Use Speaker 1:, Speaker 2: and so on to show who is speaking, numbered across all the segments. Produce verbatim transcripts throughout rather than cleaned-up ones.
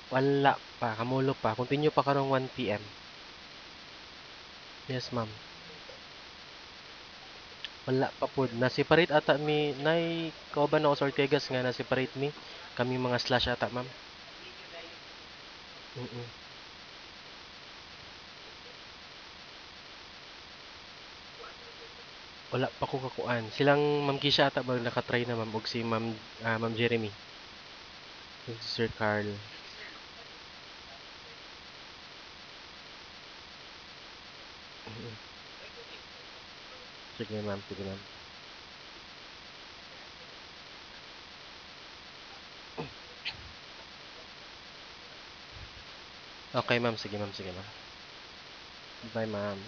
Speaker 1: Wala pa, kamulo pa. Continue pa karong one p m. Yes, ma'am. Wala pa pod. Na-separate ata mi, nay kauban ako sa Ortegas nga na-separate mi. Kami mga slash ata, ma'am. Mm. Wala pa ko kakuan. Silang Ma'am Kisha ata ba nakatry na, ma'am, og si Ma'am ah, Ma'am Jeremy. Si Sir Carl. Mm. Sige, ma'am. Sige, ma'am. Okay, ma'am. Sige, ma'am. Sige, ma'am. Bye, ma'am.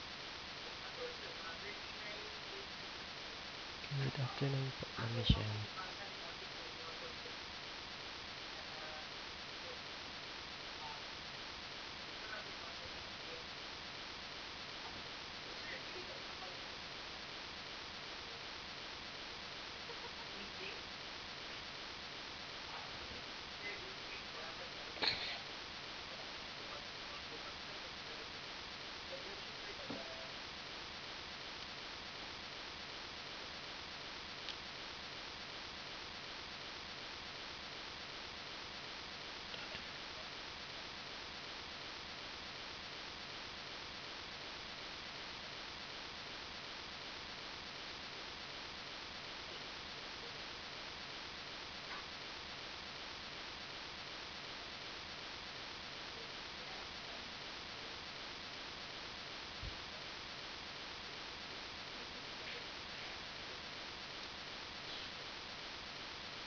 Speaker 1: Good afternoon po, Ma'am Michelle.